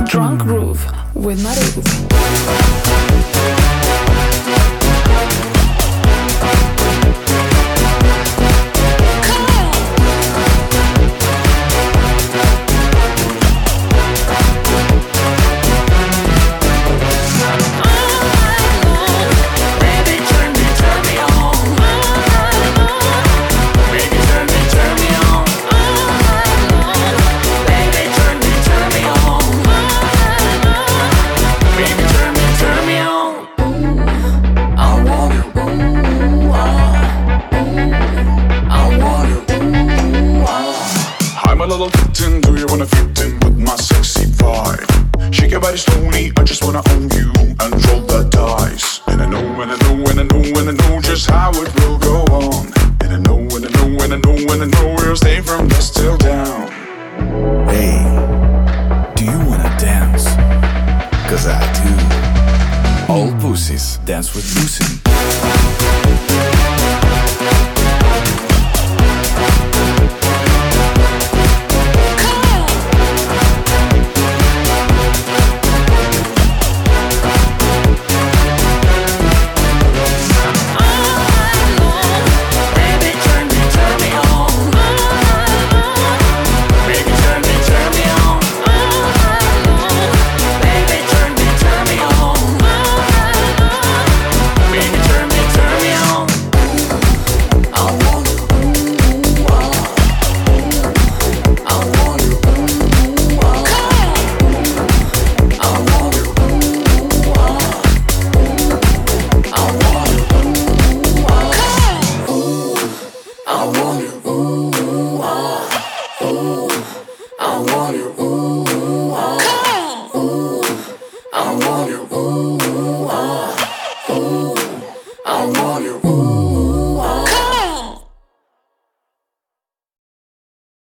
Drunk Groove with Maru. Little kitten, do you wanna fit in with my sexy vibe? Shake your body slowly, I just wanna own you and roll the dice. And I know, and I know, and I know, and I know just how it will go on. And I know, and I know, and I know, and I know we'll stay from dusk till down. Hey, do you wanna dance? 'Cause I do. All pussies dance with Lucy.